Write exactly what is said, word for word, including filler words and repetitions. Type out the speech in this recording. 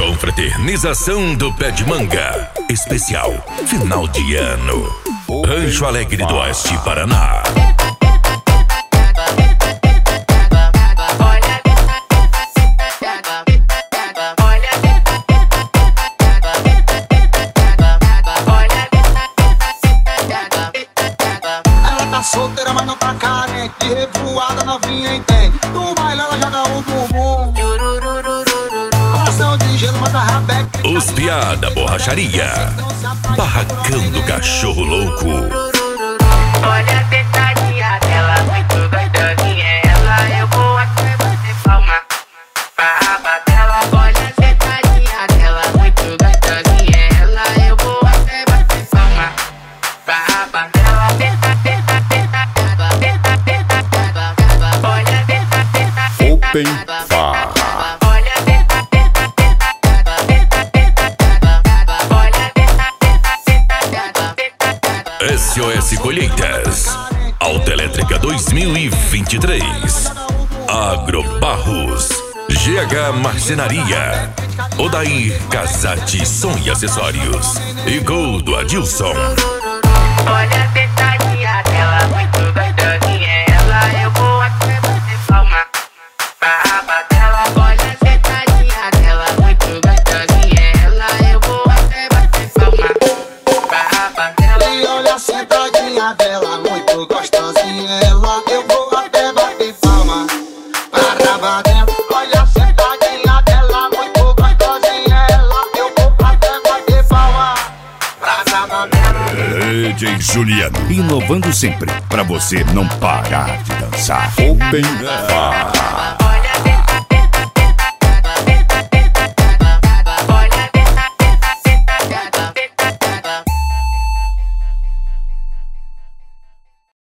Confraternização do Pé de Manga. Especial final de ano. Rancho Alegre do Oeste, Paraná. Ela tá solteira, mas não tá carente. Revoada, novinha entende. No baile ela joga o bumbum. Coração de gelo, manda rabeca. Os Piada Borracharia. Barracão do Cachorro Louco. Olha a tentadinha dela, muito gostosinha. Ela, eu vou até bater palma pra raba dela. Olha a tentadinha dela, muito gostosinha. Ela, eu vou até bater palma pra raba dela. Tenta, tenta, tenta, tenta, tenta, tenta, tenta. Olha, tenta, tenta, tenta. Open Bar. Olha, tenta, tenta, tenta, tenta, tenta, tenta. Olha, tenta, tenta, tenta, tenta. S O S Colheitas. Autoelétrica dois mil e vinte e três. Agrobarros. G H Marcenaria. Odair Casati Som e Acessórios. E Gol do Adilson. Olha a tentadinha dela, muito gostosinha. Ela, eu vou até bater palma pra raba dela. Olha a tentadinha dela, muito gostosinha. Ela, eu vou até bater palma pra raba dela. E olha a sentadinha dela, muito gostosinha. Ela, eu vou até bater palma pra raba dela. Olha a sentadinha dela, muito gostosinha. Ela, eu vou até bater palma pra raba dela. D J Juliano, inovando sempre, pra você não parar de dançar. Open Bar.